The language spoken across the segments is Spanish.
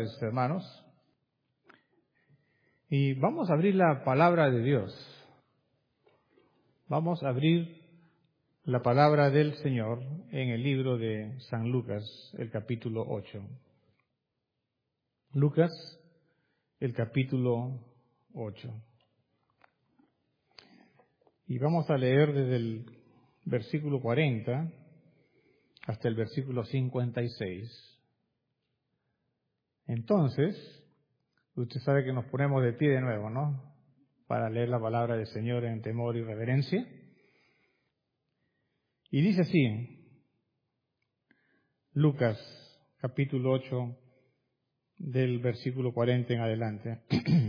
tardes, hermanos. Y vamos a abrir la palabra de Dios. Vamos a abrir la palabra del Señor en el libro de San Lucas, el capítulo 8. Lucas, el capítulo 8. Y vamos a leer desde el versículo 40 hasta el versículo 56. Entonces, usted sabe que nos ponemos de pie de nuevo, ¿no? Para leer la palabra del Señor en temor y reverencia. Y dice así, Lucas, capítulo 8, del versículo 40 en adelante.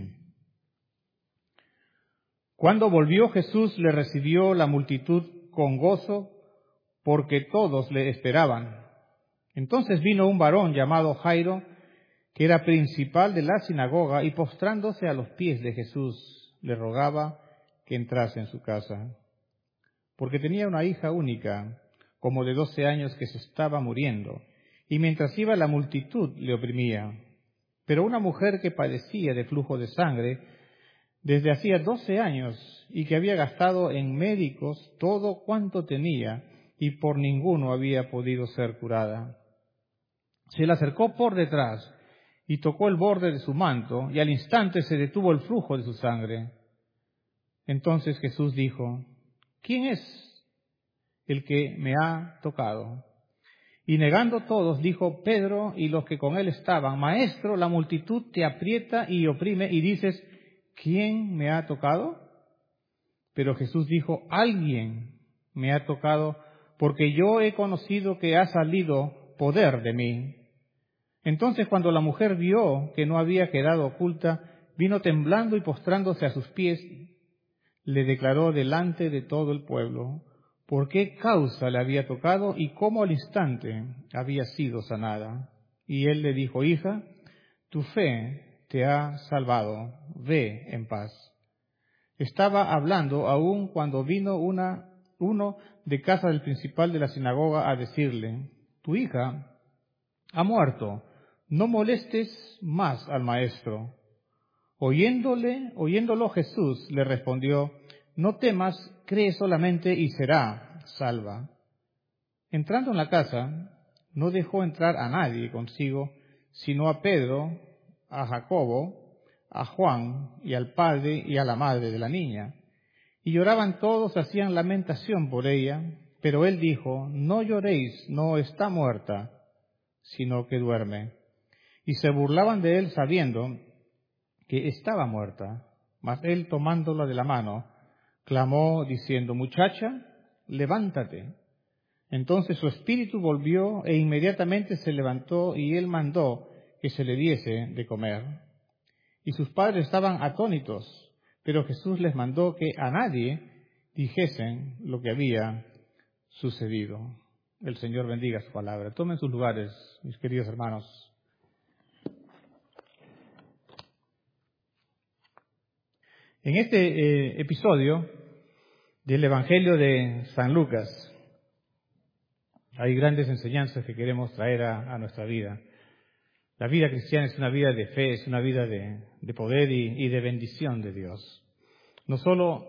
Cuando volvió Jesús, le recibió la multitud con gozo, porque todos le esperaban. Entonces vino un varón llamado Jairo, que era principal de la sinagoga, y postrándose a los pies de Jesús, le rogaba que entrase en su casa, porque tenía una hija única, como de 12 años, que se estaba muriendo, y mientras iba la multitud le oprimía. Pero una mujer que padecía de flujo de sangre desde hacía 12 años, y que había gastado en médicos todo cuanto tenía, y por ninguno había podido ser curada, se le acercó por detrás y tocó el borde de su manto, y al instante se detuvo el flujo de su sangre. Entonces Jesús dijo: ¿Quién es el que me ha tocado? Y negando todos, dijo Pedro y los que con él estaban: Maestro, la multitud te aprieta y oprime, y dices: ¿quién me ha tocado? Pero Jesús dijo: alguien me ha tocado, porque yo he conocido que ha salido poder de mí. Entonces, cuando la mujer vio que no había quedado oculta, vino temblando y postrándose a sus pies, le declaró delante de todo el pueblo por qué causa le había tocado y cómo al instante había sido sanada. Y él le dijo: hija, tu fe te ha salvado, ve en paz. Estaba hablando aún cuando vino uno de casa del principal de la sinagoga a decirle: tu hija ha muerto, no molestes más al maestro. Oyéndolo Jesús le respondió: no temas, cree solamente y será salva. Entrando en la casa, no dejó entrar a nadie consigo, sino a Pedro, a Jacobo, a Juan y al padre y a la madre de la niña. Y lloraban todos, hacían lamentación por ella, pero él dijo: no lloréis, no está muerta, sino que duerme. Y se burlaban de él sabiendo que estaba muerta. Mas él, tomándola de la mano, clamó diciendo: muchacha, levántate. Entonces su espíritu volvió e inmediatamente se levantó, y él mandó que se le diese de comer. Y sus padres estaban atónitos, pero Jesús les mandó que a nadie dijesen lo que había sucedido. El Señor bendiga su palabra. Tomen sus lugares, mis queridos hermanos. En este episodio del Evangelio de San Lucas hay grandes enseñanzas que queremos traer a nuestra vida. La vida cristiana es una vida de fe, es una vida de poder y de bendición de Dios. No solo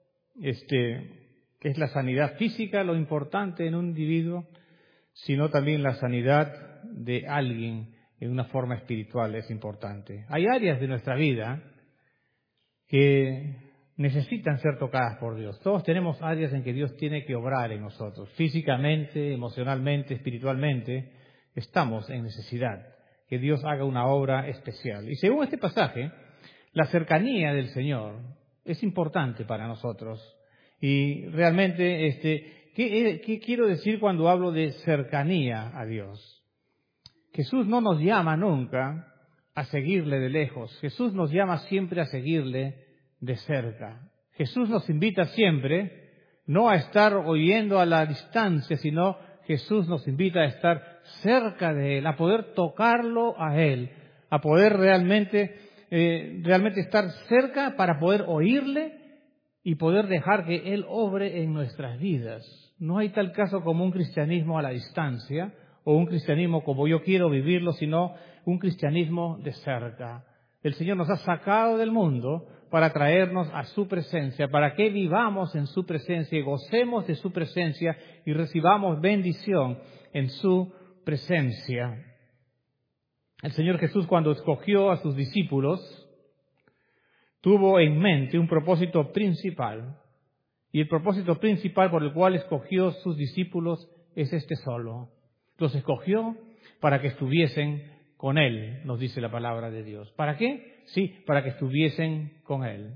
es la sanidad física lo importante en un individuo, sino también la sanidad de alguien en una forma espiritual es importante. Hay áreas de nuestra vida que necesitan ser tocadas por Dios. Todos tenemos áreas en que Dios tiene que obrar en nosotros. Físicamente, emocionalmente, espiritualmente, estamos en necesidad que Dios haga una obra especial. Y según este pasaje, la cercanía del Señor es importante para nosotros. Y realmente, ¿qué quiero decir cuando hablo de cercanía a Dios? Jesús no nos llama nunca a seguirle de lejos. Jesús nos llama siempre a seguirle de cerca. Jesús nos invita siempre no a estar oyendo a la distancia, sino Jesús nos invita a estar cerca de Él, a poder tocarlo a Él, a poder realmente estar cerca para poder oírle y poder dejar que Él obre en nuestras vidas. No hay tal caso como un cristianismo a la distancia o un cristianismo como yo quiero vivirlo, sino un cristianismo de cerca. El Señor nos ha sacado del mundo para traernos a su presencia, para que vivamos en su presencia y gocemos de su presencia y recibamos bendición en su presencia. El Señor Jesús, cuando escogió a sus discípulos, tuvo en mente un propósito principal. Y el propósito principal por el cual escogió sus discípulos es este solo. Los escogió para que estuviesen con Él, nos dice la palabra de Dios. ¿Para qué? Sí, para que estuviesen con Él.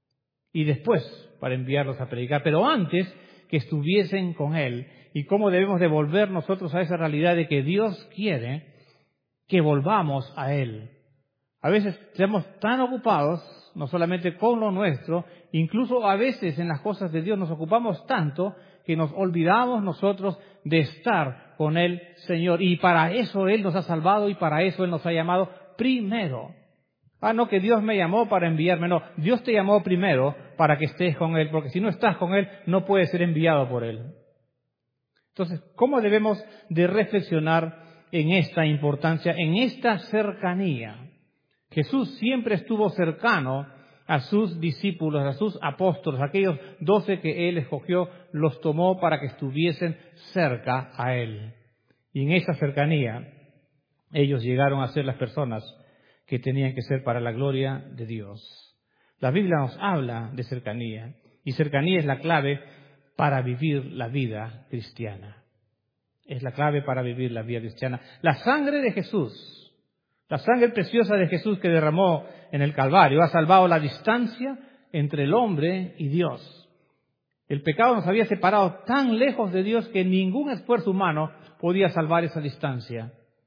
Y después, para enviarlos a predicar. Pero antes, que estuviesen con Él. ¿Y cómo debemos devolver nosotros a esa realidad de que Dios quiere que volvamos a Él? A veces estamos tan ocupados, no solamente con lo nuestro, incluso a veces en las cosas de Dios nos ocupamos tanto que nos olvidamos nosotros de estar con el Señor. Y para eso Él nos ha salvado y para eso Él nos ha llamado primero. No que Dios me llamó para enviarme, no. Dios te llamó primero para que estés con Él, porque si no estás con Él, no puedes ser enviado por Él. Entonces, ¿cómo debemos de reflexionar en esta importancia, en esta cercanía? Jesús siempre estuvo cercano a sus discípulos, a sus apóstoles, aquellos 12 que Él escogió, los tomó para que estuviesen cerca a Él. Y en esa cercanía, ellos llegaron a ser las personas que tenían que ser para la gloria de Dios. La Biblia nos habla de cercanía, y cercanía es la clave para vivir la vida cristiana. Es la clave para vivir la vida cristiana. La sangre de Jesús, la sangre preciosa de Jesús que derramó en el Calvario ha salvado la distancia entre el hombre y Dios. El pecado nos había separado tan lejos de Dios que ningún esfuerzo humano podía salvar esa distancia.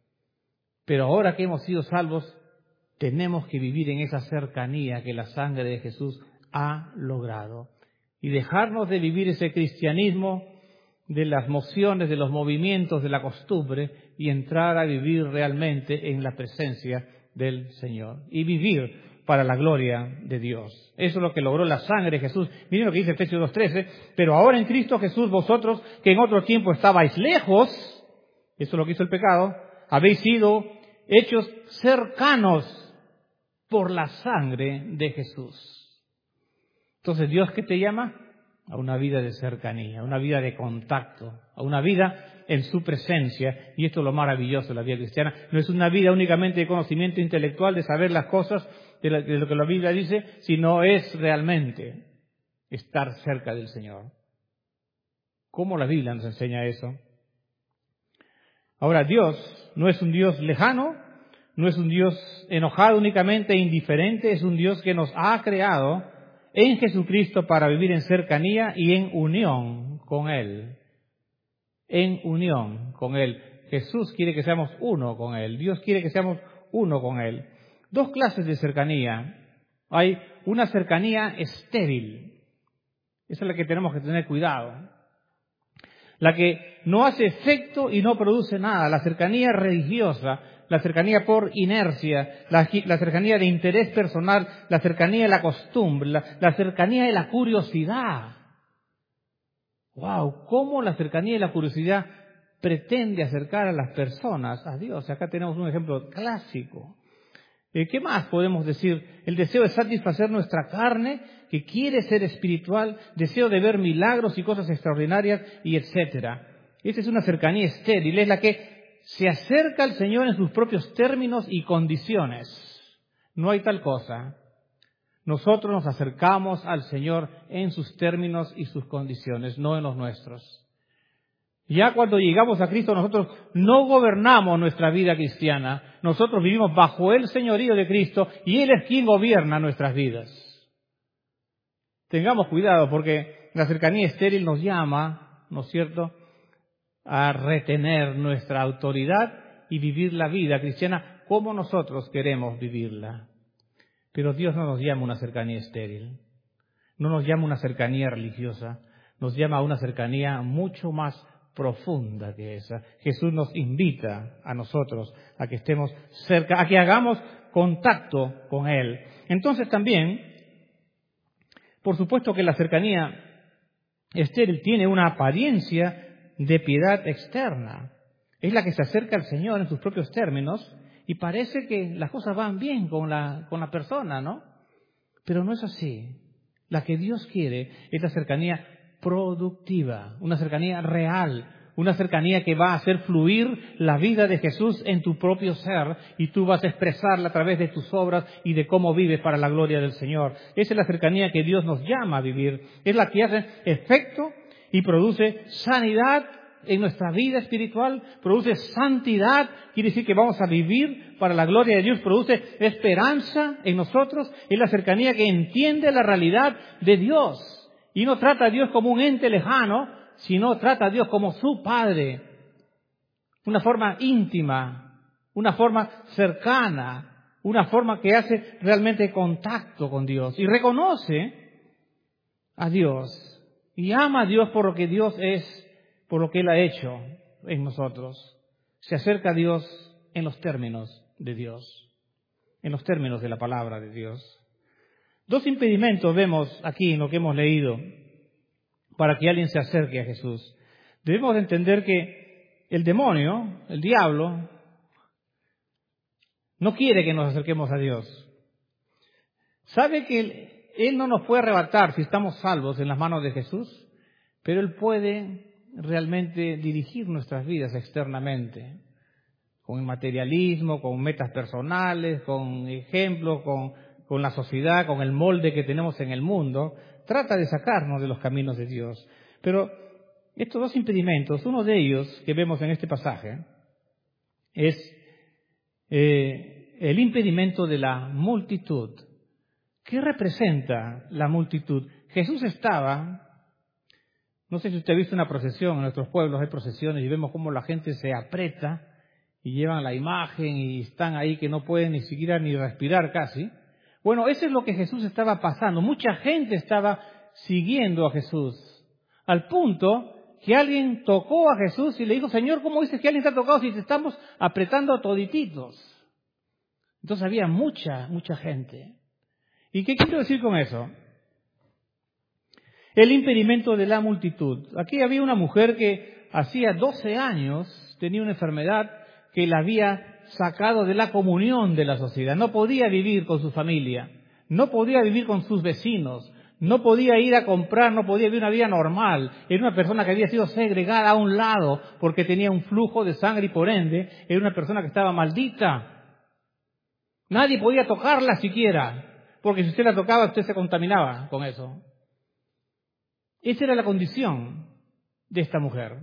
Pero ahora que hemos sido salvos, tenemos que vivir en esa cercanía que la sangre de Jesús ha logrado. Y dejarnos de vivir ese cristianismo de las mociones, de los movimientos, de la costumbre, y entrar a vivir realmente en la presencia del Señor. Y vivir para la gloria de Dios. Eso es lo que logró la sangre de Jesús. Miren lo que dice Efesios 2:13. Pero ahora en Cristo Jesús, vosotros que en otro tiempo estabais lejos, eso es lo que hizo el pecado, habéis sido hechos cercanos por la sangre de Jesús. Entonces, ¿Dios qué te llama? A una vida de cercanía, a una vida de contacto, a una vida en su presencia. Y esto es lo maravilloso de la vida cristiana. No es una vida únicamente de conocimiento intelectual, de saber las cosas, de lo que la Biblia dice, sino es realmente estar cerca del Señor. ¿Cómo la Biblia nos enseña eso? Ahora, Dios no es un Dios lejano, no es un Dios enojado únicamente e indiferente, es un Dios que nos ha creado en Jesucristo para vivir en cercanía y en unión con Él. En unión con Él. Jesús quiere que seamos uno con Él. Dios quiere que seamos uno con Él. Dos clases de cercanía. Hay una cercanía estéril. Esa es la que tenemos que tener cuidado. La que no hace efecto y no produce nada. La cercanía religiosa, la cercanía por inercia, la cercanía de interés personal, la cercanía de la costumbre, la cercanía de la curiosidad. ¡Wow! ¿Cómo la cercanía y la curiosidad pretende acercar a las personas a Dios? Acá tenemos un ejemplo clásico. ¿Qué más podemos decir? El deseo de satisfacer nuestra carne, que quiere ser espiritual, deseo de ver milagros y cosas extraordinarias, y etcétera. Esa es una cercanía estéril, es la que se acerca al Señor en sus propios términos y condiciones. No hay tal cosa. Nosotros nos acercamos al Señor en sus términos y sus condiciones, no en los nuestros. Ya cuando llegamos a Cristo, nosotros no gobernamos nuestra vida cristiana. Nosotros vivimos bajo el señorío de Cristo y Él es quien gobierna nuestras vidas. Tengamos cuidado porque la cercanía estéril nos llama, ¿no es cierto?, a retener nuestra autoridad y vivir la vida cristiana como nosotros queremos vivirla. Pero Dios no nos llama a una cercanía estéril, no nos llama a una cercanía religiosa, nos llama a una cercanía mucho más profunda que esa. Jesús nos invita a nosotros a que estemos cerca, a que hagamos contacto con Él. Entonces también, por supuesto que la cercanía estéril tiene una apariencia de piedad externa. Es la que se acerca al Señor en sus propios términos y parece que las cosas van bien con la persona, ¿no? Pero no es así. La que Dios quiere es la cercanía productiva, una cercanía real, una cercanía que va a hacer fluir la vida de Jesús en tu propio ser y tú vas a expresarla a través de tus obras y de cómo vives para la gloria del Señor. Esa es la cercanía que Dios nos llama a vivir. Es la que hace efecto y produce sanidad en nuestra vida espiritual, produce santidad, quiere decir que vamos a vivir para la gloria de Dios, produce esperanza en nosotros, es la cercanía que entiende la realidad de Dios y no trata a Dios como un ente lejano, sino trata a Dios como su Padre, una forma íntima, una forma cercana, una forma que hace realmente contacto con Dios y reconoce a Dios y ama a Dios por lo que Dios es, por lo que Él ha hecho en nosotros. Se acerca a Dios en los términos de Dios, en los términos de la palabra de Dios. Dos impedimentos vemos aquí en lo que hemos leído para que alguien se acerque a Jesús. Debemos de entender que el demonio, el diablo, no quiere que nos acerquemos a Dios. Sabe que Él no nos puede arrebatar si estamos salvos en las manos de Jesús, pero Él puede realmente dirigir nuestras vidas externamente, con el materialismo, con metas personales, con ejemplos, con la sociedad, con el molde que tenemos en el mundo. Trata de sacarnos de los caminos de Dios. Pero estos dos impedimentos, uno de ellos que vemos en este pasaje, es el impedimento de la multitud. ¿Qué representa la multitud? Jesús estaba, no sé si usted ha visto una procesión, en nuestros pueblos hay procesiones y vemos cómo la gente se aprieta y llevan la imagen y están ahí que no pueden ni siquiera ni respirar casi. Bueno, eso es lo que Jesús estaba pasando. Mucha gente estaba siguiendo a Jesús, al punto que alguien tocó a Jesús y le dijo, Señor, ¿cómo dices que alguien te ha tocado si te estamos apretando todititos? Entonces había mucha gente. ¿Y qué quiero decir con eso? El impedimento de la multitud. Aquí había una mujer que hacía 12 años tenía una enfermedad que la había sacado de la comunión de la sociedad. No podía vivir con su familia, no podía vivir con sus vecinos, no podía ir a comprar, no podía vivir una vida normal. Era una persona que había sido segregada a un lado porque tenía un flujo de sangre y por ende era una persona que estaba maldita. Nadie podía tocarla siquiera, porque si usted la tocaba usted se contaminaba con eso. Esa era la condición de esta mujer.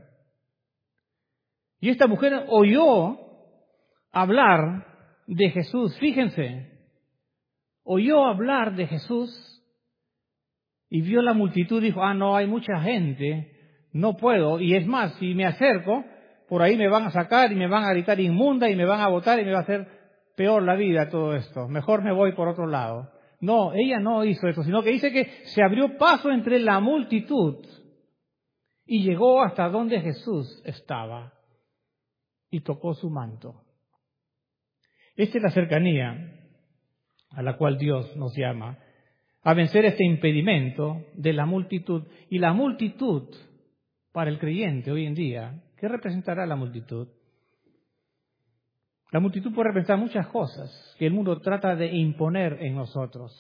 Y esta mujer oyó hablar de Jesús, fíjense, oyó hablar de Jesús y vio la multitud y dijo, no, hay mucha gente, no puedo, y es más, si me acerco, por ahí me van a sacar y me van a gritar inmunda y me van a botar y me va a hacer peor la vida todo esto, mejor me voy por otro lado. No, ella no hizo eso, sino que dice que se abrió paso entre la multitud y llegó hasta donde Jesús estaba y tocó su manto. Esta es la cercanía a la cual Dios nos llama, a vencer este impedimento de la multitud. Y la multitud, para el creyente hoy en día, ¿qué representará la multitud? La multitud puede representar muchas cosas que el mundo trata de imponer en nosotros.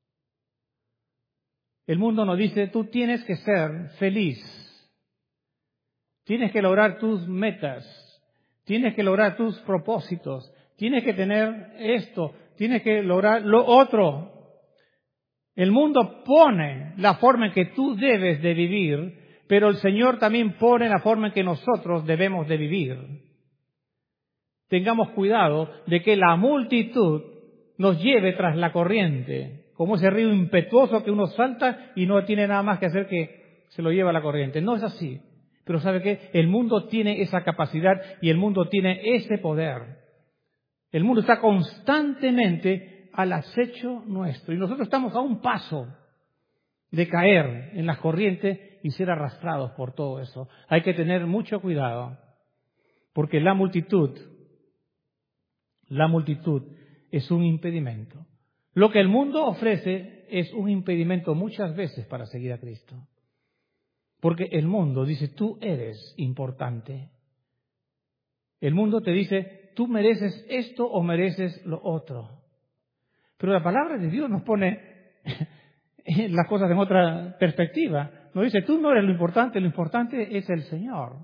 El mundo nos dice, tú tienes que ser feliz, tienes que lograr tus metas, tienes que lograr tus propósitos, tienes que tener esto, tienes que lograr lo otro. El mundo pone la forma en que tú debes de vivir, pero el Señor también pone la forma en que nosotros debemos de vivir. Tengamos cuidado de que la multitud nos lleve tras la corriente, como ese río impetuoso que uno salta y no tiene nada más que hacer que se lo lleva a la corriente. No es así. Pero ¿sabe qué? El mundo tiene esa capacidad y el mundo tiene ese poder. El mundo está constantemente al acecho nuestro y nosotros estamos a un paso de caer en las corrientes y ser arrastrados por todo eso. Hay que tener mucho cuidado porque la multitud es un impedimento. Lo que el mundo ofrece es un impedimento muchas veces para seguir a Cristo. Porque el mundo dice, tú eres importante. El mundo te dice, tú mereces esto o mereces lo otro. Pero la palabra de Dios nos pone las cosas en otra perspectiva. Nos dice, tú no eres lo importante es el Señor.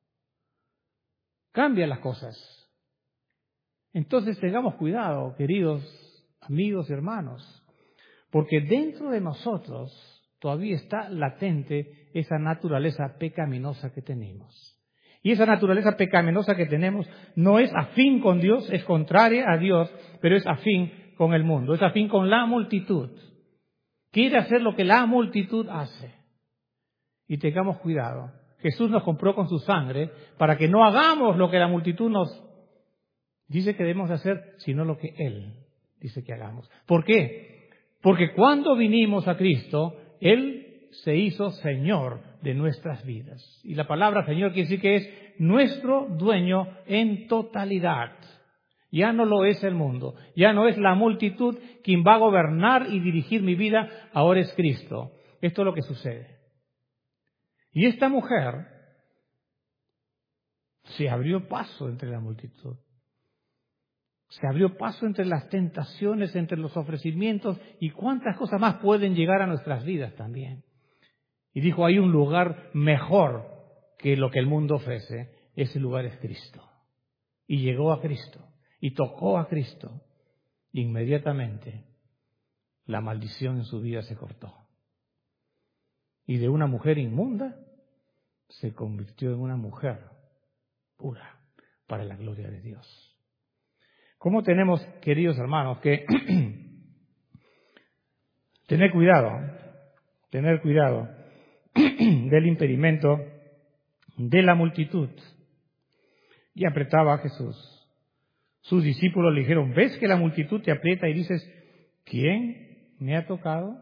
Cambia las cosas. Entonces tengamos cuidado, queridos amigos y hermanos, porque dentro de nosotros todavía está latente esa naturaleza pecaminosa que tenemos. Y esa naturaleza pecaminosa que tenemos no es afín con Dios, es contraria a Dios, pero es afín con el mundo, es afín con la multitud. Quiere hacer lo que la multitud hace. Y tengamos cuidado. Jesús nos compró con su sangre para que no hagamos lo que la multitud nos dice que debemos hacer, sino lo que Él dice que hagamos. ¿Por qué? Porque cuando vinimos a Cristo, Él se hizo Señor de nuestras vidas. Y la palabra Señor quiere decir que es nuestro dueño en totalidad. Ya no lo es el mundo, ya no es la multitud quien va a gobernar y dirigir mi vida, ahora es Cristo. Esto es lo que sucede. Y esta mujer se abrió paso entre la multitud. Se abrió paso entre las tentaciones, entre los ofrecimientos y cuántas cosas más pueden llegar a nuestras vidas también. Y dijo, hay un lugar mejor que lo que el mundo ofrece. Ese lugar es Cristo. Y llegó a Cristo. Y tocó a Cristo. Inmediatamente la maldición en su vida se cortó. Y de una mujer inmunda se convirtió en una mujer pura para la gloria de Dios. ¿Cómo tenemos, queridos hermanos, que tener cuidado del impedimento de la multitud? Y apretaba a Jesús. Sus discípulos le dijeron, ¿ves que la multitud te aprieta y dices, ¿quién me ha tocado?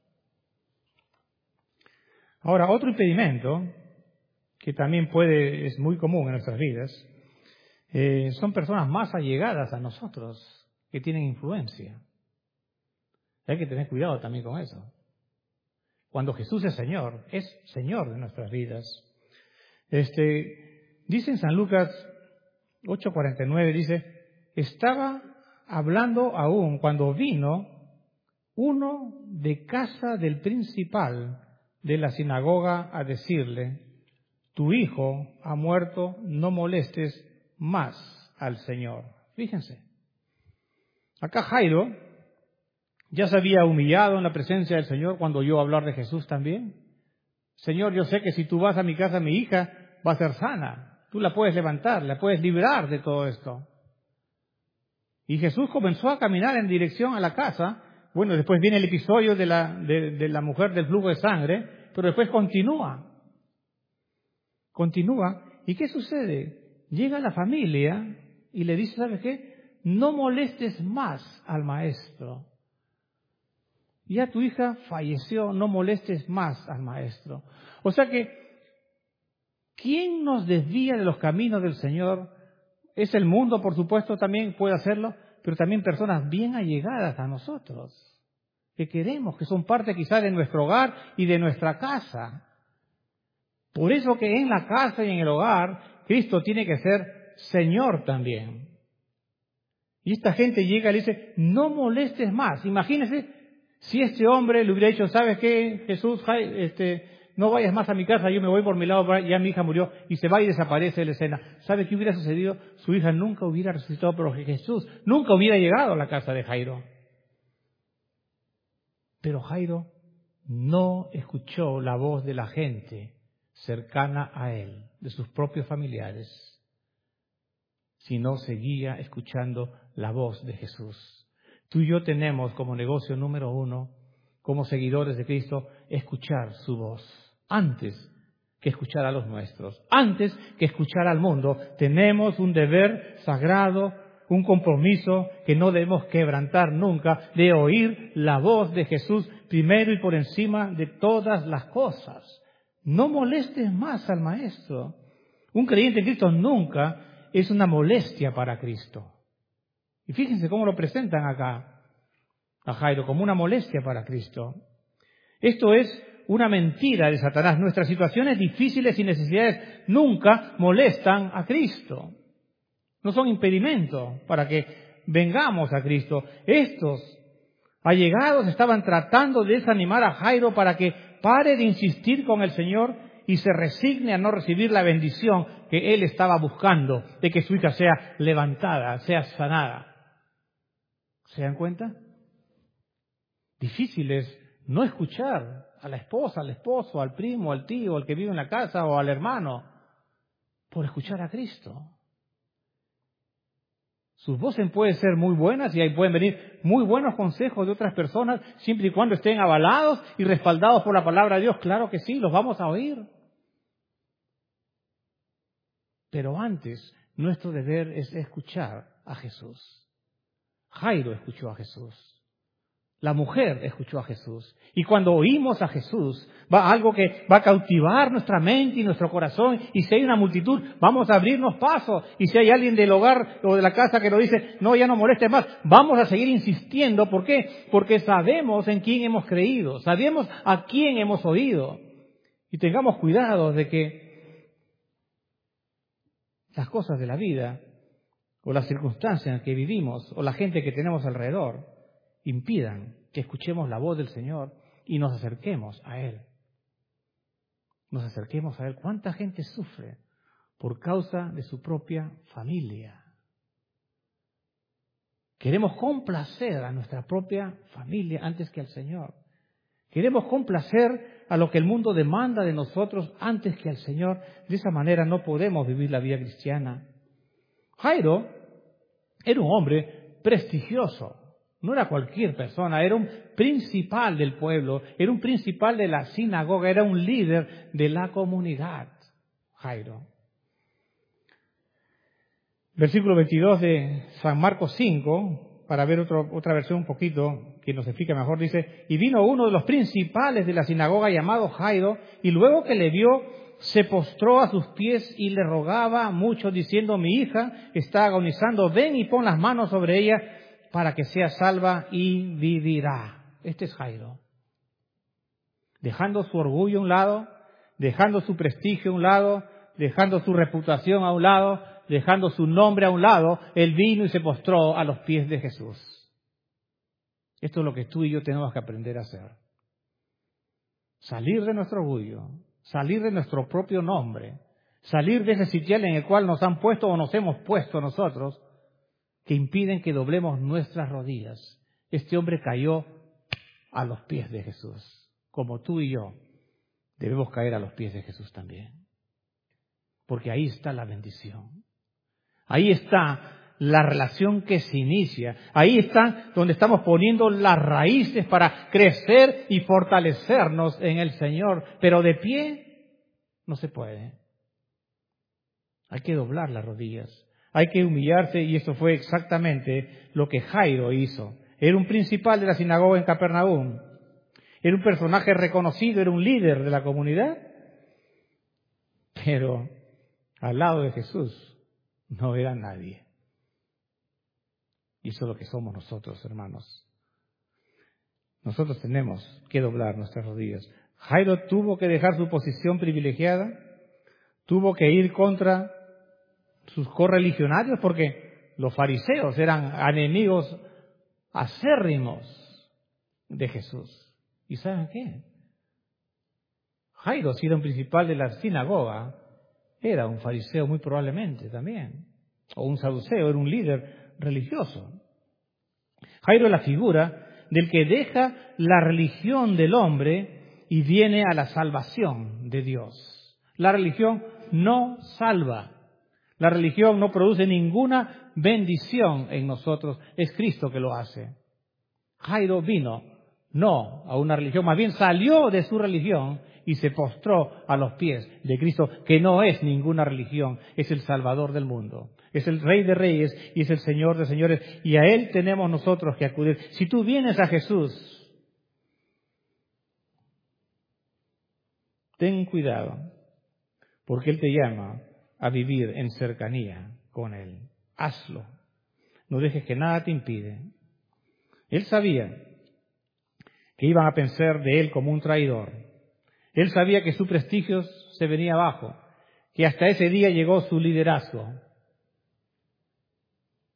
Ahora, otro impedimento que también es muy común en nuestras vidas, son personas más allegadas a nosotros que tienen influencia. Hay que tener cuidado también con eso. Cuando Jesús es Señor de nuestras vidas. Dice en San Lucas 8:49, dice, estaba hablando aún cuando vino uno de casa del principal de la sinagoga a decirle, tu hijo ha muerto, no molestes más al Señor. Fíjense, acá Jairo ya se había humillado en la presencia del Señor cuando oyó hablar de Jesús también. Señor, yo sé que si tú vas a mi casa, mi hija va a ser sana. Tú la puedes levantar, la puedes librar de todo esto. Y Jesús comenzó a caminar en dirección a la casa. Bueno, después viene el episodio de la mujer del flujo de sangre, pero después continúa. ¿Y qué sucede? Llega la familia y le dice, ¿sabes qué? No molestes más al maestro. Ya tu hija falleció, no molestes más al maestro. O sea que, ¿quién nos desvía de los caminos del Señor? Es el mundo, por supuesto, también puede hacerlo, pero también personas bien allegadas a nosotros, que queremos, que son parte quizás de nuestro hogar y de nuestra casa. Por eso que en la casa y en el hogar, Cristo tiene que ser Señor también. Y esta gente llega y le dice, no molestes más. Imagínense si este hombre le hubiera dicho, ¿sabes qué, Jesús? No vayas más a mi casa, yo me voy por mi lado, ya mi hija murió, y se va y desaparece de la escena. ¿Sabe qué hubiera sucedido? Su hija nunca hubiera resucitado, pero Jesús nunca hubiera llegado a la casa de Jairo. Pero Jairo no escuchó la voz de la gente cercana a él, de sus propios familiares, sino seguía escuchando la voz de Jesús. Tú y yo tenemos como negocio número 1, como seguidores de Cristo, escuchar su voz. Antes que escuchar a los nuestros, antes que escuchar al mundo, tenemos un deber sagrado, un compromiso que no debemos quebrantar nunca, de oír la voz de Jesús primero y por encima de todas las cosas. No molestes más al Maestro. Un creyente en Cristo nunca es una molestia para Cristo. Y fíjense cómo lo presentan acá a Jairo, como una molestia para Cristo. Esto es una mentira de Satanás. Nuestras situaciones difíciles y necesidades nunca molestan a Cristo. no son impedimento para que vengamos a Cristo. Estos allegados estaban tratando de desanimar a Jairo para que pare de insistir con el Señor y se resigne a no recibir la bendición que él estaba buscando, de que su hija sea levantada, sea sanada. ¿Se dan cuenta? Difícil es no escuchar a la esposa, al esposo, al primo, al tío, al que vive en la casa o al hermano, por escuchar a Cristo. Sus voces pueden ser muy buenas y ahí pueden venir muy buenos consejos de otras personas, siempre y cuando estén avalados y respaldados por la palabra de Dios. Claro que sí, los vamos a oír. Pero antes, nuestro deber es escuchar a Jesús. Jairo escuchó a Jesús. La mujer escuchó a Jesús. Y cuando oímos a Jesús, va algo que va a cautivar nuestra mente y nuestro corazón. Y si hay una multitud, vamos a abrirnos paso. Y si hay alguien del hogar o de la casa que nos dice, no, ya no moleste más, vamos a seguir insistiendo. ¿Por qué? Porque sabemos en quién hemos creído. Sabemos a quién hemos oído. Y tengamos cuidado de que las cosas de la vida, o las circunstancias en que vivimos, o la gente que tenemos alrededor, impidan que escuchemos la voz del Señor y nos acerquemos a Él. Nos acerquemos a Él. ¿Cuánta gente sufre por causa de su propia familia? Queremos complacer a nuestra propia familia antes que al Señor. Queremos complacer a lo que el mundo demanda de nosotros antes que al Señor. De esa manera no podemos vivir la vida cristiana. Jairo era un hombre prestigioso. No era cualquier persona, era un principal del pueblo, era un principal de la sinagoga, era un líder de la comunidad, Jairo. Versículo 22 de San Marcos 5, para ver otra versión un poquito que nos explica mejor, dice, y vino uno de los principales de la sinagoga llamado Jairo, y luego que le vio, se postró a sus pies y le rogaba mucho, diciendo, mi hija está agonizando, ven y pon las manos sobre ella, para que sea salva y vivirá. Este es Jairo. Dejando su orgullo a un lado, dejando su prestigio a un lado, dejando su reputación a un lado, dejando su nombre a un lado, él vino y se postró a los pies de Jesús. Esto es lo que tú y yo tenemos que aprender a hacer. Salir de nuestro orgullo, salir de nuestro propio nombre, salir de ese sitial en el cual nos han puesto o nos hemos puesto nosotros, que impiden que doblemos nuestras rodillas. Este hombre cayó a los pies de Jesús. Como tú y yo debemos caer a los pies de Jesús también. Porque ahí está la bendición. Ahí está la relación que se inicia. Ahí está donde estamos poniendo las raíces para crecer y fortalecernos en el Señor. Pero de pie no se puede. Hay que doblar las rodillas. Hay que humillarse y eso fue exactamente lo que Jairo hizo. Era un principal de la sinagoga en Capernaum. Era un personaje reconocido, era un líder de la comunidad. Pero al lado de Jesús no era nadie. Y eso es lo que somos nosotros, hermanos. Nosotros tenemos que doblar nuestras rodillas. Jairo tuvo que dejar su posición privilegiada. Tuvo que ir contra sus correligionarios, porque los fariseos eran enemigos acérrimos de Jesús. ¿Y saben qué? Jairo, si era un principal de la sinagoga, era un fariseo muy probablemente también, o un saduceo, era un líder religioso. Jairo es la figura del que deja la religión del hombre y viene a la salvación de Dios. La religión no salva. La religión no produce ninguna bendición en nosotros. Es Cristo que lo hace. Jairo vino, no a una religión, más bien salió de su religión y se postró a los pies de Cristo, que no es ninguna religión, es el Salvador del mundo. Es el Rey de Reyes y es el Señor de Señores. Y a Él tenemos nosotros que acudir. Si tú vienes a Jesús, ten cuidado, porque Él te llama a vivir en cercanía con Él. Hazlo. No dejes que nada te impide. Él sabía que iban a pensar de Él como un traidor. Él sabía que su prestigio se venía abajo, que hasta ese día llegó su liderazgo.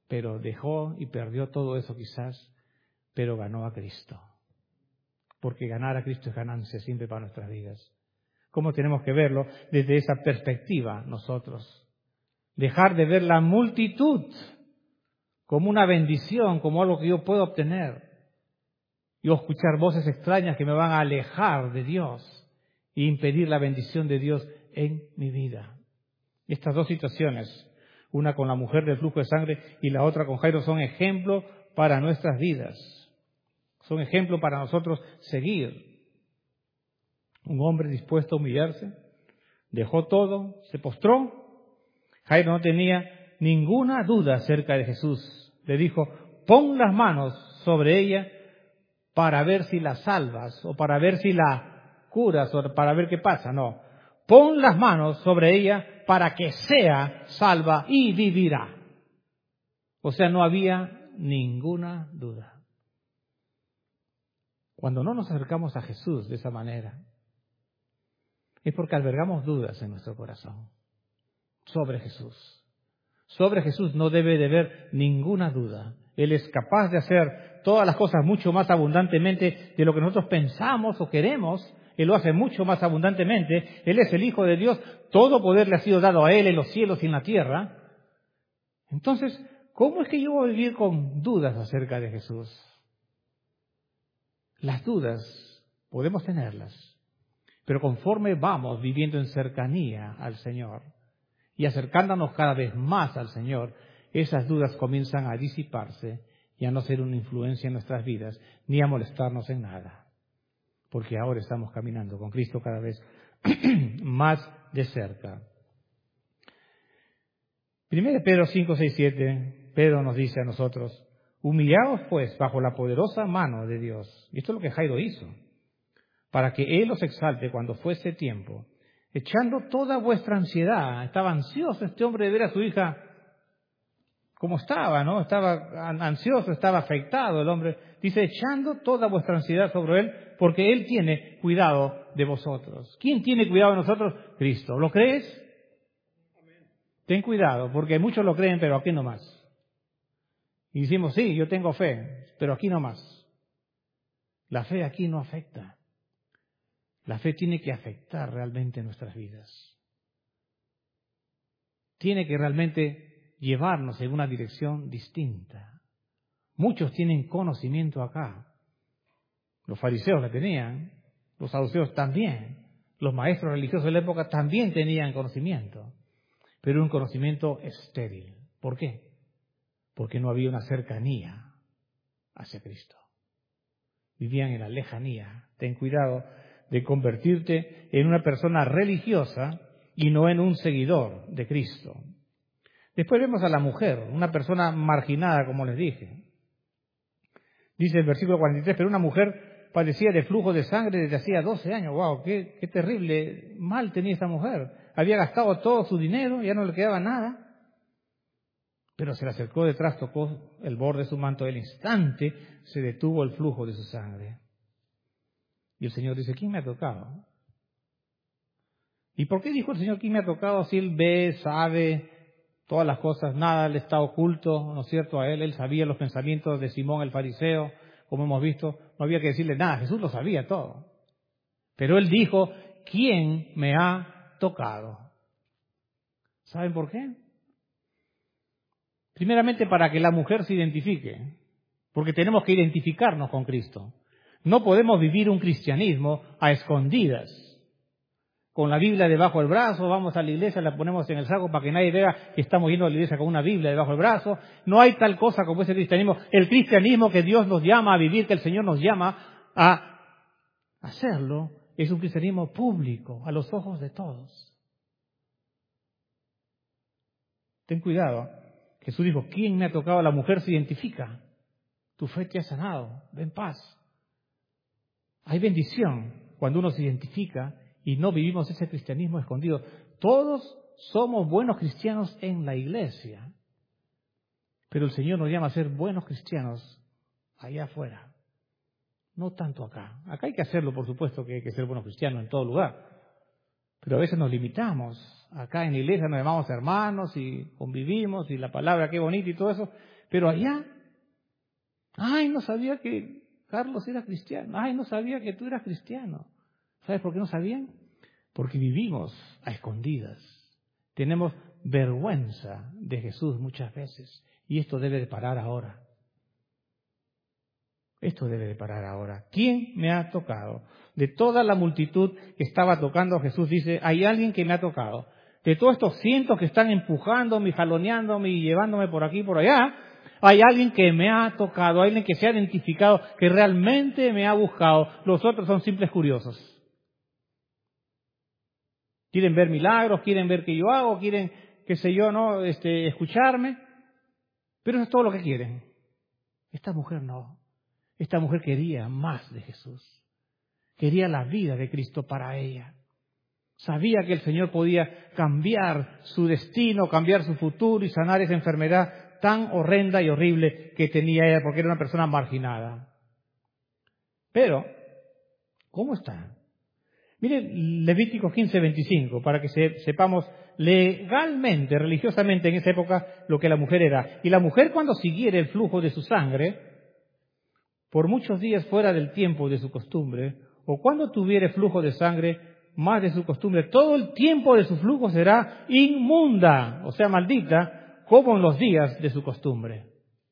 pero dejó y perdió todo eso quizás, pero ganó a Cristo. Porque ganar a Cristo es ganancia siempre para nuestras vidas. ¿Cómo tenemos que verlo desde esa perspectiva nosotros? Dejar de ver la multitud como una bendición, como algo que yo puedo obtener. Yo escuchar voces extrañas que me van a alejar de Dios e impedir la bendición de Dios en mi vida. Estas dos situaciones, una con la mujer del flujo de sangre y la otra con Jairo, son ejemplo para nuestras vidas. Son ejemplo para nosotros seguir. Un hombre dispuesto a humillarse, dejó todo, se postró. Jairo no tenía ninguna duda acerca de Jesús. Le dijo, pon las manos sobre ella para ver si la salvas, o para ver si la curas, o para ver qué pasa. No, pon las manos sobre ella para que sea salva y vivirá. O sea, no había ninguna duda. Cuando no nos acercamos a Jesús de esa manera, es porque albergamos dudas en nuestro corazón sobre Jesús. Sobre Jesús no debe de haber ninguna duda. Él es capaz de hacer todas las cosas mucho más abundantemente de lo que nosotros pensamos o queremos. Él lo hace mucho más abundantemente. Él es el Hijo de Dios. Todo poder le ha sido dado a Él en los cielos y en la tierra. Entonces, ¿cómo es que yo voy a vivir con dudas acerca de Jesús? Las dudas podemos tenerlas, pero conforme vamos viviendo en cercanía al Señor y acercándonos cada vez más al Señor, esas dudas comienzan a disiparse y a no ser una influencia en nuestras vidas, ni a molestarnos en nada. Porque ahora estamos caminando con Cristo cada vez más de cerca. 1 Pedro 5, 6, 7, Pedro nos dice a nosotros, humillaos pues bajo la poderosa mano de Dios. Y esto es lo que Jairo hizo, para que Él os exalte cuando fuese tiempo, echando toda vuestra ansiedad. Estaba ansioso este hombre de ver a su hija como estaba, ¿no? Estaba ansioso, estaba afectado el hombre. Dice, echando toda vuestra ansiedad sobre Él, porque Él tiene cuidado de vosotros. ¿Quién tiene cuidado de nosotros? Cristo. ¿Lo crees? Ten cuidado, porque muchos lo creen, pero aquí no más. Y decimos, sí, yo tengo fe, pero aquí no más. La fe aquí no afecta. La fe tiene que afectar realmente nuestras vidas. Tiene que realmente llevarnos en una dirección distinta. Muchos tienen conocimiento acá. Los fariseos la tenían, los saduceos también, los maestros religiosos de la época también tenían conocimiento, pero un conocimiento estéril. ¿Por qué? Porque no había una cercanía hacia Cristo. Vivían en la lejanía. Ten cuidado de convertirte en una persona religiosa y no en un seguidor de Cristo. Después vemos a la mujer, una persona marginada, como les dije. Dice el versículo 43, pero una mujer padecía de flujo de sangre desde hacía 12 años. ¡Wow! ¡Qué terrible! Mal tenía esa mujer. Había gastado todo su dinero, ya no le quedaba nada. Pero se le acercó detrás, tocó el borde de su manto. Al instante se detuvo el flujo de su sangre. Y el Señor dice, ¿quién me ha tocado? ¿Y por qué dijo el Señor, quién me ha tocado? Si Él ve, sabe todas las cosas, nada le está oculto, ¿no es cierto? A Él, Él sabía los pensamientos de Simón el fariseo, como hemos visto, no había que decirle nada, Jesús lo sabía todo. Pero Él dijo, ¿quién me ha tocado? ¿Saben por qué? Primeramente para que la mujer se identifique, porque tenemos que identificarnos con Cristo. No podemos vivir un cristianismo a escondidas. Con la Biblia debajo del brazo, vamos a la iglesia, la ponemos en el saco para que nadie vea que estamos yendo a la iglesia con una Biblia debajo del brazo. No hay tal cosa como ese cristianismo. El cristianismo que Dios nos llama a vivir, que el Señor nos llama a hacerlo, es un cristianismo público, a los ojos de todos. Ten cuidado. Jesús dijo, ¿quién me ha tocado? La mujer se identifica. Tu fe te ha sanado. Ven paz. Hay bendición cuando uno se identifica y no vivimos ese cristianismo escondido. Todos somos buenos cristianos en la iglesia, pero el Señor nos llama a ser buenos cristianos allá afuera, no tanto acá. Acá hay que hacerlo, por supuesto que hay que ser buenos cristianos en todo lugar, pero a veces nos limitamos. Acá en la iglesia nos llamamos hermanos y convivimos y la palabra qué bonita y todo eso, Pero allá, ay, no sabía que Carlos era cristiano. Ay, no sabía que tú eras cristiano. ¿Sabes por qué no sabían? Porque vivimos a escondidas. Tenemos vergüenza de Jesús muchas veces. Y esto debe de parar ahora. Esto debe de parar ahora. ¿Quién me ha tocado? De toda la multitud que estaba tocando a Jesús, dice, hay alguien que me ha tocado. De todos estos cientos que están empujándome, jaloneándome y llevándome por aquí y por allá, hay alguien que me ha tocado, alguien que se ha identificado, que realmente me ha buscado. Los otros son simples curiosos. Quieren ver milagros, quieren ver qué yo hago, quieren, qué sé yo, no, escucharme. Pero eso es todo lo que quieren. Esta mujer no. Esta mujer quería más de Jesús. Quería la vida de Cristo para ella. Sabía que el Señor podía cambiar su destino, cambiar su futuro y sanar esa enfermedad tan horrenda y horrible que tenía ella, porque era una persona marginada. Pero, ¿cómo está? Miren Levítico 15:25, para que sepamos legalmente, religiosamente en esa época lo que la mujer era. Y la mujer, cuando siguiera el flujo de su sangre, por muchos días fuera del tiempo de su costumbre, o cuando tuviere flujo de sangre más de su costumbre, todo el tiempo de su flujo será inmunda, o sea, maldita, como en los días de su costumbre.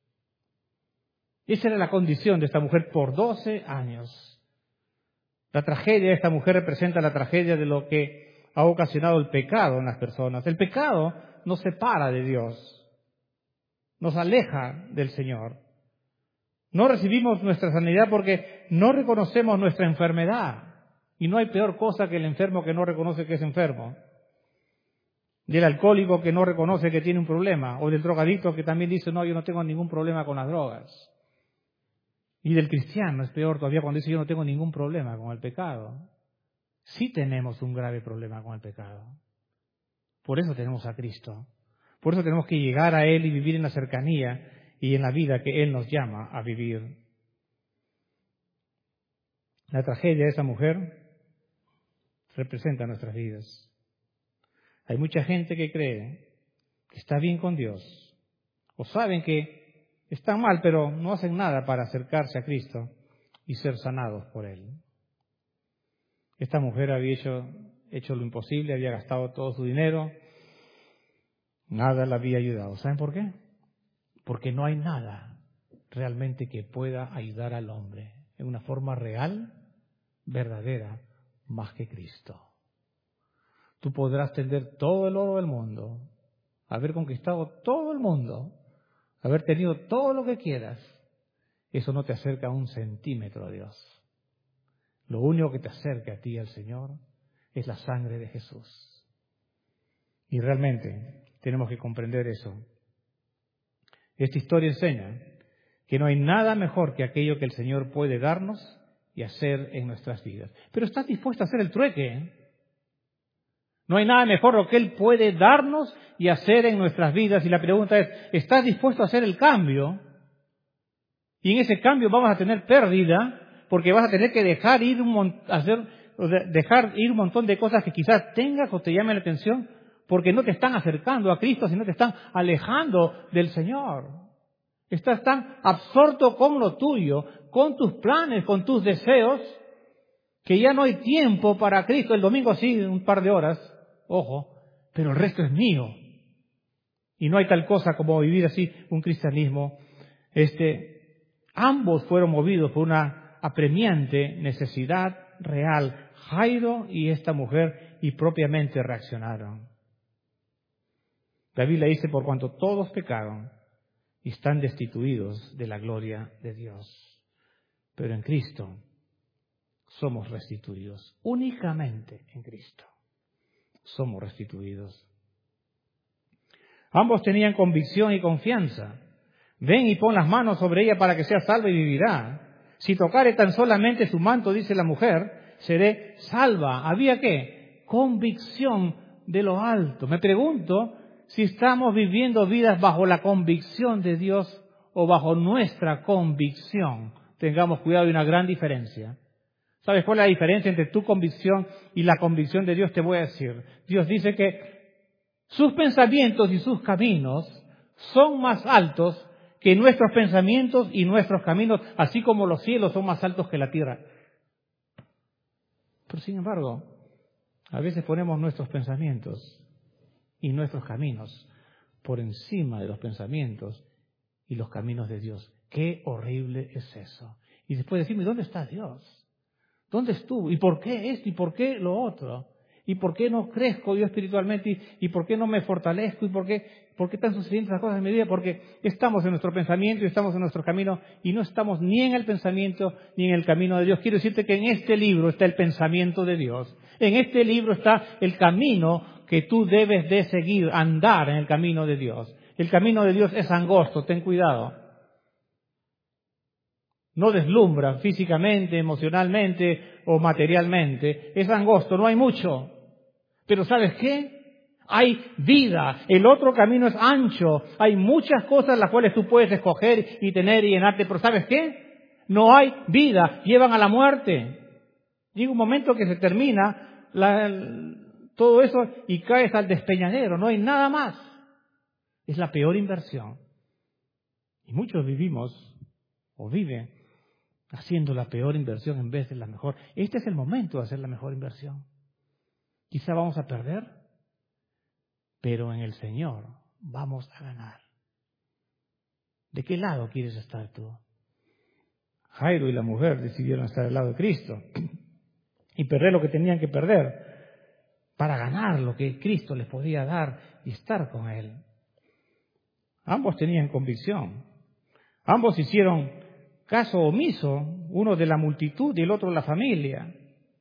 Esa era la condición de esta mujer por 12 años. La tragedia de esta mujer representa la tragedia de lo que ha ocasionado el pecado en las personas. El pecado nos separa de Dios, nos aleja del Señor. No recibimos nuestra sanidad porque no reconocemos nuestra enfermedad. Y no hay peor cosa que el enfermo que no reconoce que es enfermo. Del alcohólico que no reconoce que tiene un problema. O del drogadicto que también dice, no, yo no tengo ningún problema con las drogas. Y del cristiano es peor todavía cuando dice, yo no tengo ningún problema con el pecado. Sí tenemos un grave problema con el pecado. Por eso tenemos a Cristo. Por eso tenemos que llegar a Él y vivir en la cercanía y en la vida que Él nos llama a vivir. La tragedia de esa mujer representa nuestras vidas. Hay mucha gente que cree que está bien con Dios, o saben que están mal, pero no hacen nada para acercarse a Cristo y ser sanados por Él. Esta mujer había hecho lo imposible, había gastado todo su dinero, nada la había ayudado. ¿Saben por qué? Porque no hay nada realmente que pueda ayudar al hombre en una forma real, verdadera, más que Cristo. Tú podrás tener todo el oro del mundo, haber conquistado todo el mundo, haber tenido todo lo que quieras. Eso no te acerca a un centímetro a Dios. Lo único que te acerca a ti al Señor es la sangre de Jesús. Y realmente tenemos que comprender eso. Esta historia enseña que no hay nada mejor que aquello que el Señor puede darnos y hacer en nuestras vidas. Pero ¿estás dispuesto a hacer el trueque? No hay nada mejor lo que Él puede darnos y hacer en nuestras vidas. Y la pregunta es, ¿estás dispuesto a hacer el cambio? Y en ese cambio vamos a tener pérdida, porque vas a tener que dejar ir un montón de cosas que quizás tengas o te llamen la atención, porque no te están acercando a Cristo, sino te están alejando del Señor. Estás tan absorto con lo tuyo, con tus planes, con tus deseos, que ya no hay tiempo para Cristo. El domingo sí, un par de horas, ojo, pero el resto es mío. Y no hay tal cosa como vivir así un cristianismo. Ambos fueron movidos por una apremiante necesidad real. Jairo y esta mujer, y propiamente reaccionaron. La Biblia dice, por cuanto todos pecaron y están destituidos de la gloria de Dios. Pero en Cristo somos restituidos. Únicamente en Cristo somos restituidos. Ambos tenían convicción y confianza. Ven y pon las manos sobre ella para que sea salva y vivirá. Si tocare tan solamente su manto, dice la mujer, seré salva. ¿Había qué? Convicción de lo alto. Me pregunto si estamos viviendo vidas bajo la convicción de Dios o bajo nuestra convicción. Tengamos cuidado, hay una gran diferencia. ¿Sabes cuál es la diferencia entre tu convicción y la convicción de Dios? Te voy a decir. Dios dice que sus pensamientos y sus caminos son más altos que nuestros pensamientos y nuestros caminos, así como los cielos, son más altos que la tierra. Pero sin embargo, a veces ponemos nuestros pensamientos y nuestros caminos por encima de los pensamientos y los caminos de Dios. ¡Qué horrible es eso! Y después decimos, ¿dónde está Dios? ¿Dónde estuvo? ¿Y por qué esto? ¿Y por qué lo otro? ¿Y por qué no crezco yo espiritualmente? ¿Y por qué no me fortalezco? ¿Y por qué están sucediendo esas cosas en mi vida? Porque estamos en nuestro pensamiento y estamos en nuestro camino y no estamos ni en el pensamiento ni en el camino de Dios. Quiero decirte que en este libro está el pensamiento de Dios. En este libro está el camino que tú debes de seguir, andar en el camino de Dios. El camino de Dios es angosto, ten cuidado. No deslumbra físicamente, emocionalmente o materialmente. Es angosto, no hay mucho. Pero ¿sabes qué? Hay vida. El otro camino es ancho. Hay muchas cosas las cuales tú puedes escoger y tener y llenarte. Pero ¿sabes qué? No hay vida. Llevan a la muerte. Llega un momento que se termina todo eso y caes al despeñadero. No hay nada más. Es la peor inversión. Y muchos vivimos o viven haciendo la peor inversión en vez de la mejor. Este es el momento de hacer la mejor inversión. Quizá vamos a perder, pero en el Señor vamos a ganar. ¿De qué lado quieres estar tú? Jairo y la mujer decidieron estar al lado de Cristo y perder lo que tenían que perder para ganar lo que Cristo les podía dar y estar con Él. Ambos tenían convicción. Ambos hicieron caso omiso, uno de la multitud y el otro de la familia.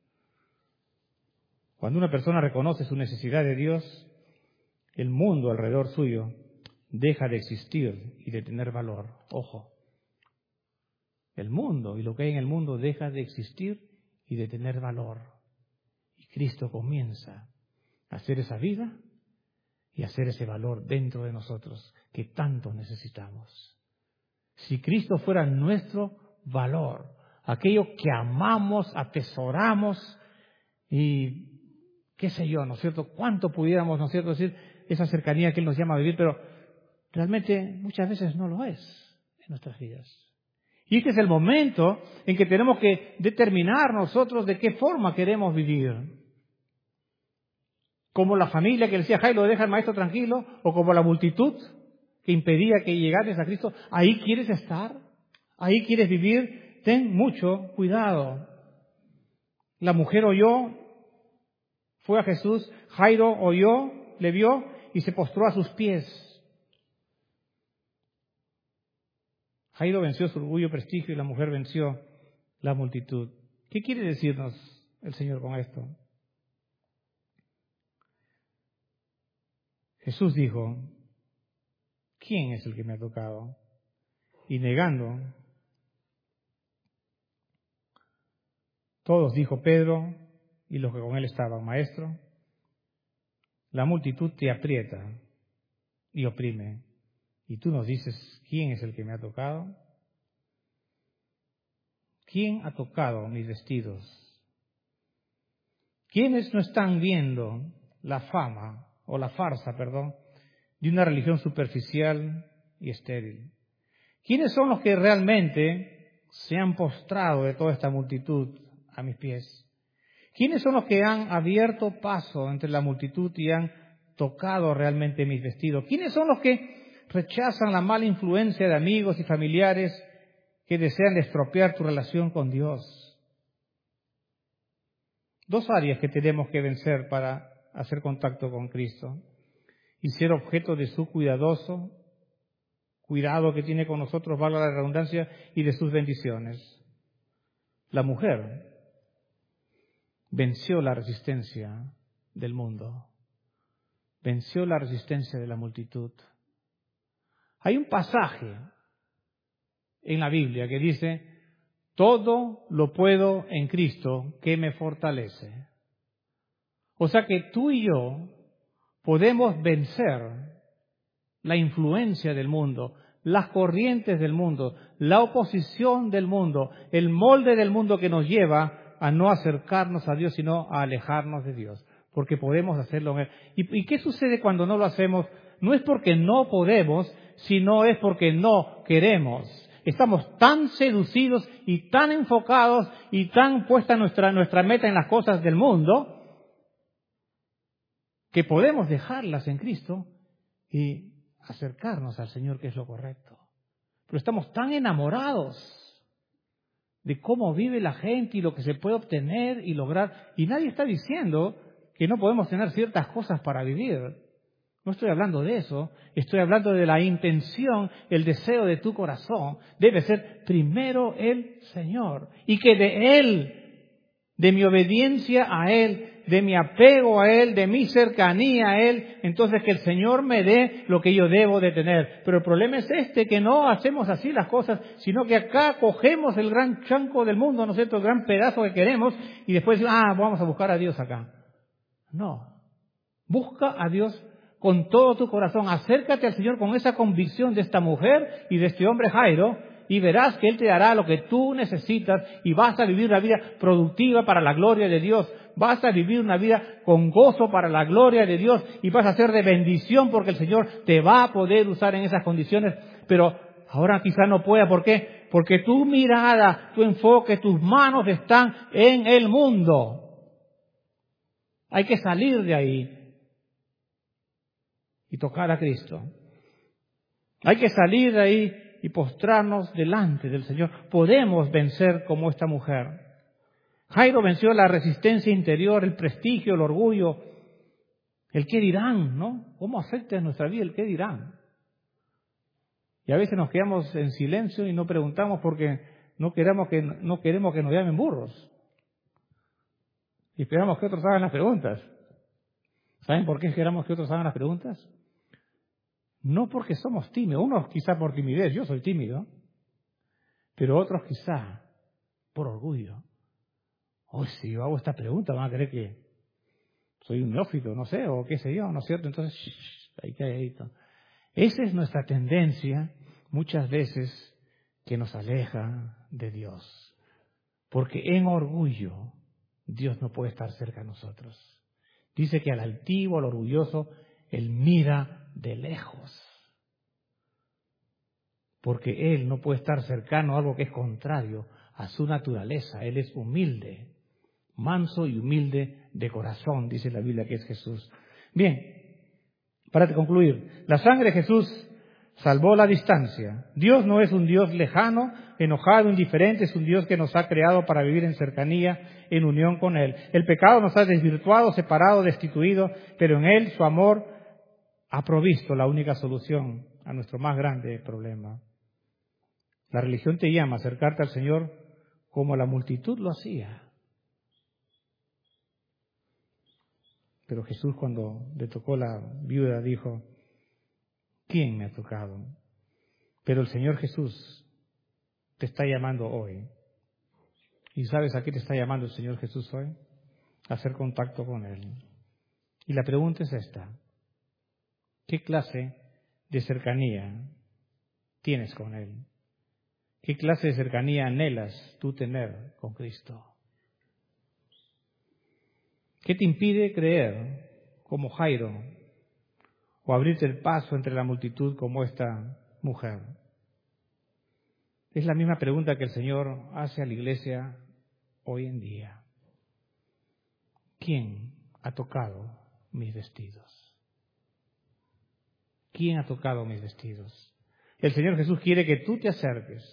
Cuando una persona reconoce su necesidad de Dios, el mundo alrededor suyo deja de existir y de tener valor. Ojo, el mundo y lo que hay en el mundo deja de existir y de tener valor. Y Cristo comienza a hacer esa vida y a hacer ese valor dentro de nosotros que tanto necesitamos. Si Cristo fuera nuestro valor, aquello que amamos, atesoramos y qué sé yo, ¿no es cierto? ¿Cuánto pudiéramos, ¿no es cierto?, decir esa cercanía que Él nos llama a vivir, pero realmente muchas veces no lo es en nuestras vidas. Y este es el momento en que tenemos que determinar nosotros de qué forma queremos vivir. Como la familia que decía, Jairo, deja al maestro tranquilo, o como la multitud que impedía que llegares a Cristo. ¿Ahí quieres estar? ¿Ahí quieres vivir? Ten mucho cuidado. La mujer oyó, fue a Jesús, Jairo oyó, le vio y se postró a sus pies. Jairo venció su orgullo y prestigio y la mujer venció la multitud. ¿Qué quiere decirnos el Señor con esto? Jesús dijo, ¿quién es el que me ha tocado? Y negando, todos, dijo Pedro y los que con él estaban, Maestro, la multitud te aprieta y oprime. Y tú nos dices, ¿quién es el que me ha tocado? ¿Quién ha tocado mis vestidos? ¿Quiénes no están viendo la fama, o la farsa, de una religión superficial y estéril? ¿Quiénes son los que realmente se han postrado de toda esta multitud a mis pies? ¿Quiénes son los que han abierto paso entre la multitud y han tocado realmente mis vestidos? ¿Quiénes son los que rechazan la mala influencia de amigos y familiares que desean estropear tu relación con Dios? Dos áreas que tenemos que vencer para hacer contacto con Cristo y ser objeto de su cuidado que tiene con nosotros, valga la redundancia, y de sus bendiciones. La mujer venció la resistencia del mundo, venció la resistencia de la multitud. Hay un pasaje en la Biblia que dice, todo lo puedo en Cristo que me fortalece. O sea que tú y yo podemos vencer la influencia del mundo, las corrientes del mundo, la oposición del mundo, el molde del mundo que nos lleva a no acercarnos a Dios, sino a alejarnos de Dios, porque podemos hacerlo en Él. ¿Y qué sucede cuando no lo hacemos? no es porque no podemos, sino es porque no queremos. Estamos tan seducidos y tan enfocados y tan puesta nuestra meta en las cosas del mundo, que podemos dejarlas en Cristo y acercarnos al Señor, que es lo correcto. Pero estamos tan enamorados de cómo vive la gente y lo que se puede obtener y lograr. Y nadie está diciendo que no podemos tener ciertas cosas para vivir. No estoy hablando de eso. Estoy hablando de la intención, el deseo de tu corazón. Debe ser primero el Señor. Y que de Él, de mi obediencia a Él, de mi apego a Él, de mi cercanía a Él, entonces que el Señor me dé lo que yo debo de tener. Pero el problema es que no hacemos así las cosas, sino que acá cogemos el gran chanco del mundo, ¿no es cierto?, el gran pedazo que queremos, y después vamos a buscar a Dios acá. No. Busca a Dios con todo tu corazón. Acércate al Señor con esa convicción de esta mujer y de este hombre Jairo, y verás que Él te dará lo que tú necesitas y vas a vivir una vida productiva para la gloria de Dios. Vas a vivir una vida con gozo para la gloria de Dios y vas a ser de bendición porque el Señor te va a poder usar en esas condiciones. Pero ahora quizá no pueda. ¿Por qué? Porque tu mirada, tu enfoque, tus manos están en el mundo. Hay que salir de ahí y tocar a Cristo. Hay que salir de ahí y postrarnos delante del Señor. Podemos vencer como esta mujer. Jairo venció la resistencia interior, el prestigio, el orgullo, el qué dirán, ¿no? ¿Cómo afecta en nuestra vida el qué dirán? Y a veces nos quedamos en silencio y no preguntamos porque no queremos que nos llamen burros. Y esperamos que otros hagan las preguntas. ¿Saben por qué esperamos que otros hagan las preguntas? No porque somos tímidos, unos quizá por timidez, yo soy tímido, pero otros quizá por orgullo. Si yo hago esta pregunta van a creer que soy un neófito, no sé, o qué sé yo, ¿no es cierto? Entonces, ahí calladito. Esa es nuestra tendencia muchas veces que nos aleja de Dios. Porque en orgullo Dios no puede estar cerca de nosotros. Dice que al altivo, al orgulloso, Él mira de lejos. Porque Él no puede estar cercano a algo que es contrario a su naturaleza. Él es humilde, manso y humilde de corazón, dice la Biblia que es Jesús. Bien, para concluir, la sangre de Jesús salvó la distancia. Dios no es un Dios lejano, enojado, indiferente, es un Dios que nos ha creado para vivir en cercanía, en unión con Él. El pecado nos ha desvirtuado, separado, destituido, pero en Él su amor ha provisto la única solución a nuestro más grande problema. La religión te llama a acercarte al Señor como la multitud lo hacía. Pero Jesús, cuando le tocó la viuda, dijo: ¿quién me ha tocado? Pero el Señor Jesús te está llamando hoy. ¿Y sabes a qué te está llamando el Señor Jesús hoy? A hacer contacto con Él. Y la pregunta es esta: ¿qué clase de cercanía tienes con Él? ¿Qué clase de cercanía anhelas tú tener con Cristo? ¿Qué te impide creer como Jairo o abrirte el paso entre la multitud como esta mujer? Es la misma pregunta que el Señor hace a la iglesia hoy en día. ¿Quién ha tocado mis vestidos? ¿Quién ha tocado mis vestidos? El Señor Jesús quiere que tú te acerques.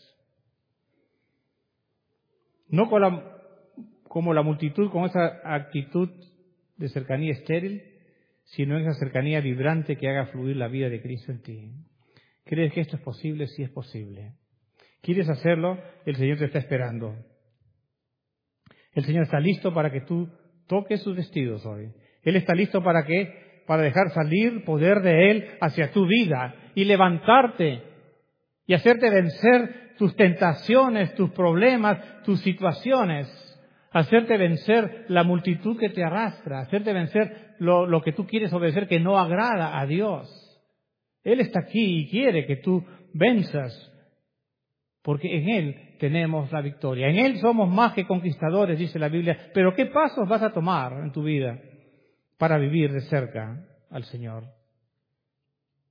No como la multitud, con esa actitud de cercanía estéril, sino esa cercanía vibrante que haga fluir la vida de Cristo en ti. ¿Crees que esto es posible? Sí es posible. ¿Quieres hacerlo? El Señor te está esperando. El Señor está listo para que tú toques sus vestidos hoy. Él está listo para dejar salir poder de Él hacia tu vida y levantarte y hacerte vencer tus tentaciones, tus problemas, tus situaciones, hacerte vencer la multitud que te arrastra, hacerte vencer lo que tú quieres obedecer que no agrada a Dios. Él está aquí y quiere que tú venzas, porque en Él tenemos la victoria. En Él somos más que conquistadores, dice la Biblia. Pero ¿qué pasos vas a tomar en tu vida para vivir de cerca al Señor?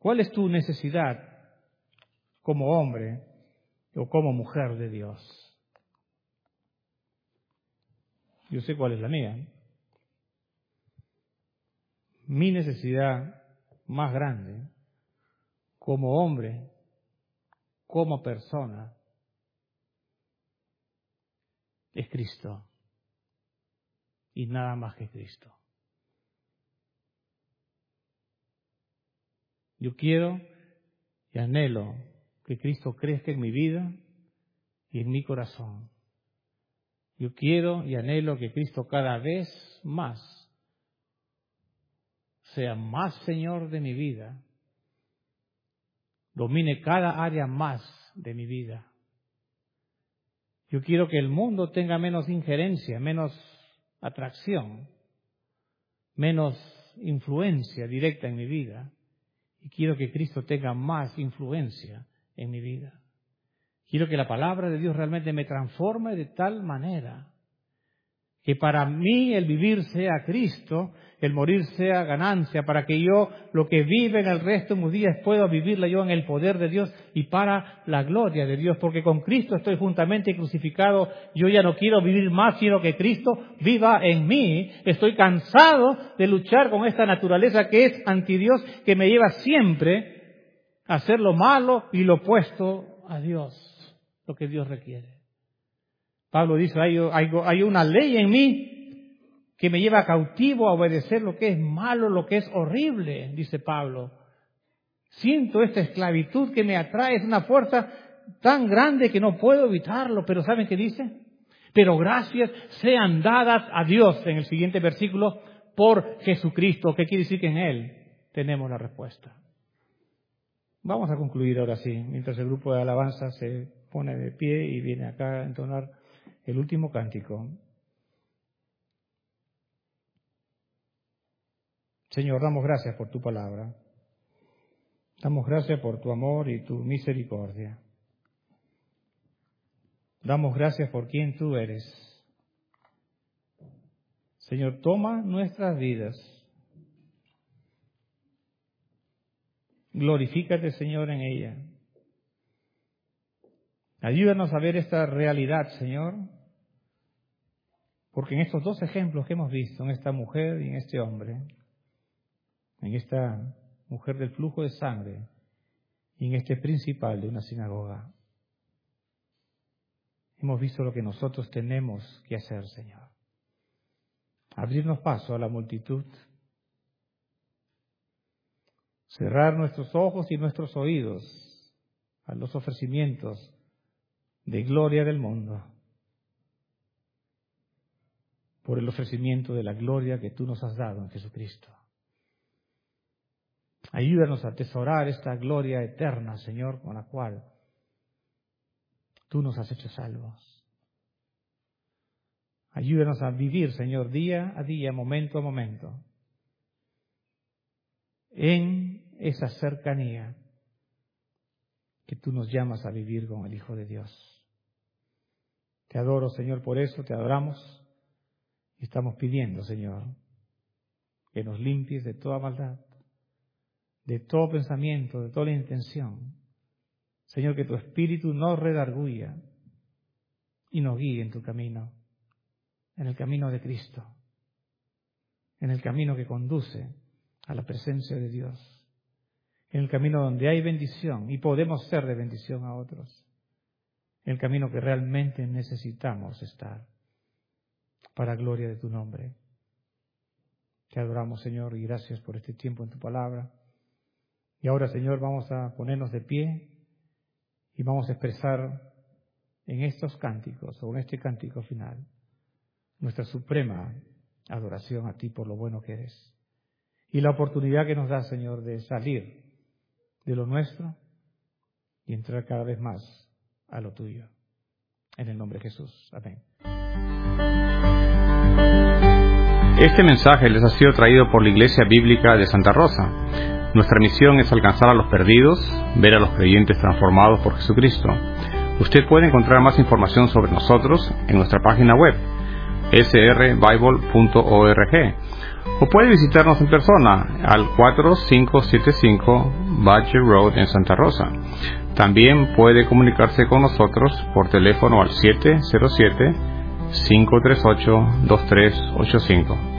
¿Cuál es tu necesidad como hombre o como mujer de Dios? Yo sé cuál es la mía. Mi necesidad más grande como hombre, como persona, es Cristo. Y nada más que Cristo. Yo quiero y anhelo que Cristo crezca en mi vida y en mi corazón. Yo quiero y anhelo que Cristo cada vez más sea más Señor de mi vida, domine cada área más de mi vida. Yo quiero que el mundo tenga menos injerencia, menos atracción, menos influencia directa en mi vida. Y quiero que Cristo tenga más influencia en mi vida. Quiero que la palabra de Dios realmente me transforme de tal manera que para mí el vivir sea Cristo, el morir sea ganancia, para que yo lo que vive en el resto de mis días pueda vivirla yo en el poder de Dios y para la gloria de Dios, porque con Cristo estoy juntamente crucificado. Yo ya no quiero vivir más, sino que Cristo viva en mí. Estoy cansado de luchar con esta naturaleza que es anti Dios, que me lleva siempre a hacer lo malo y lo opuesto a Dios, lo que Dios requiere. Pablo dice, hay una ley en mí que me lleva cautivo a obedecer lo que es malo, lo que es horrible, dice Pablo. Siento esta esclavitud que me atrae, es una fuerza tan grande que no puedo evitarlo. Pero ¿saben qué dice? Pero gracias sean dadas a Dios, en el siguiente versículo, por Jesucristo. ¿Qué quiere decir? Que en Él tenemos la respuesta. Vamos a concluir ahora sí, mientras el grupo de alabanza se pone de pie y viene acá a entonar el último cántico. Señor, damos gracias por tu palabra. Damos gracias por tu amor y tu misericordia. Damos gracias por quien tú eres. Señor, toma nuestras vidas. Glorifícate, Señor, en ella. Ayúdanos a ver esta realidad, Señor, porque en estos dos ejemplos que hemos visto, en esta mujer y en este hombre, en esta mujer del flujo de sangre y en este principal de una sinagoga, hemos visto lo que nosotros tenemos que hacer, Señor. Abrirnos paso a la multitud, cerrar nuestros ojos y nuestros oídos a los ofrecimientos de gloria del mundo, por el ofrecimiento de la gloria que tú nos has dado en Jesucristo. Ayúdanos a atesorar esta gloria eterna, Señor, con la cual tú nos has hecho salvos. Ayúdanos a vivir, Señor, día a día, momento a momento, en esa cercanía que tú nos llamas a vivir con el Hijo de Dios. Te adoro, Señor, por eso, te adoramos y estamos pidiendo, Señor, que nos limpies de toda maldad, de todo pensamiento, de toda la intención. Señor, que tu Espíritu nos redarguya y nos guíe en tu camino, en el camino de Cristo, en el camino que conduce a la presencia de Dios, en el camino donde hay bendición y podemos ser de bendición a otros, en el camino que realmente necesitamos estar para gloria de tu nombre. Te adoramos, Señor, y gracias por este tiempo en tu palabra. Y ahora, Señor, vamos a ponernos de pie y vamos a expresar en estos cánticos, o en este cántico final, nuestra suprema adoración a ti por lo bueno que eres. Y la oportunidad que nos da, Señor, de salir de lo nuestro y entrar cada vez más a lo tuyo. En el nombre de Jesús. Amén. Este mensaje les ha sido traído por la Iglesia Bíblica de Santa Rosa. Nuestra misión es alcanzar a los perdidos, ver a los creyentes transformados por Jesucristo. Usted puede encontrar más información sobre nosotros en nuestra página web, srbible.org, o puede visitarnos en persona al 4575 Badger Road en Santa Rosa. También puede comunicarse con nosotros por teléfono al 707-538-2385.